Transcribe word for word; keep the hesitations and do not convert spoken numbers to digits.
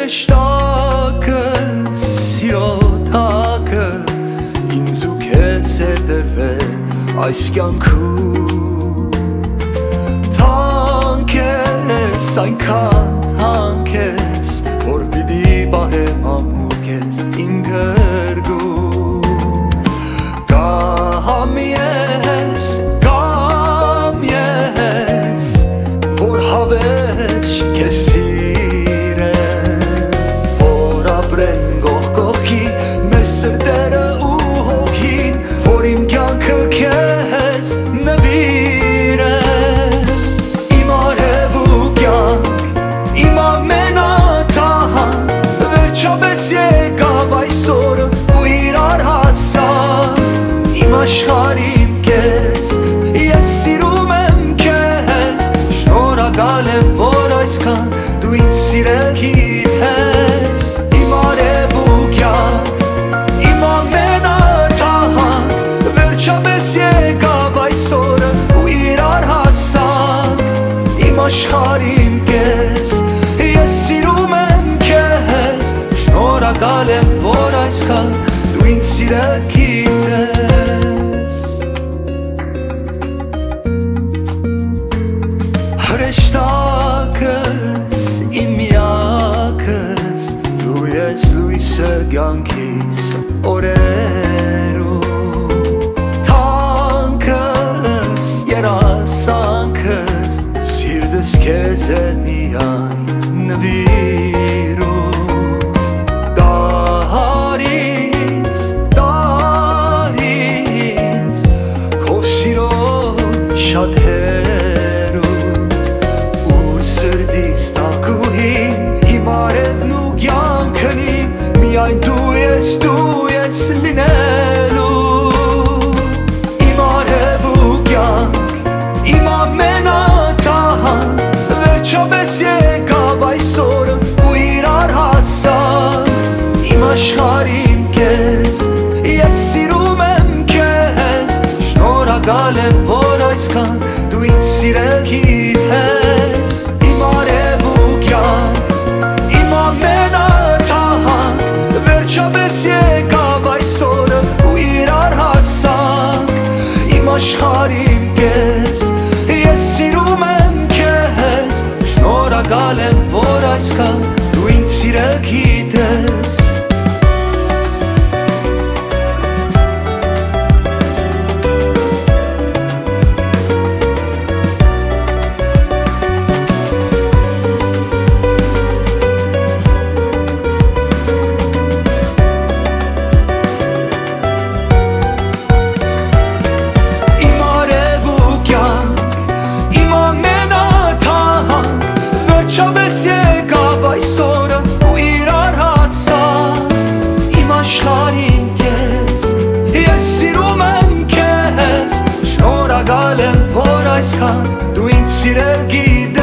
Հրեշտակս սիրոտակը ինձ ու քեզ է դրվել այս կյանքում Թանկ ես, այնքան թանկ ես, որ պիտի պահեմ ամուր քեզ իմ գրգում Կամ ես, կամ ես, որ հավերժ քեզ Աշխարհիմ կես, ես սիրում եմ քեզ Շնորհակալ եմ, որ այսքան դու ինձ սիրել գիտես Իմ արևուկյան, իմ ամենաթանկ Վերջապես եկավ այս օրը ու իրար հասանք Իմ աշխարհիմ կես, ես սիրում եմ քեզ Շնորհակալ եմ, որ այսքան դու ինձ սիրել գիտես Հրեշտակս, իմ միակս, դու ես լույսը կյանքիս օրերում Թանկս, երասանքս, սիրտս քեզ է միայն նվիրում Դահարից, դահարից, քո սիրով շատ Միայն դու ես, դու ես լինելու Իմ արևուկյան, իմ ամենաթանկ Վերջապես եկավ այս օրը ու իրար հասանք Իմ աշխարհիմ կես, ես սիրում եմ քեզ Շնորհակալ եմ, որ այսքան դու ինձ սիրել գիտես Իմ արևուկյան, իմ ամենաթանկ Վերջապես եկավ այս օրը ու իրար հասանք Իմ աշխարհիմ կես, ես սիրում եմ քեզ Շնորհակալ եմ, որ այսքան դու ինձ սիրել գիտես Վերջապես եկավ այս օրը ու իրար հասանք Իմ աշխարհիմ կես, ես սիրում եմ քեզ Շնորհակալ եմ, որ այսքան դու ինձ սիրել գիտես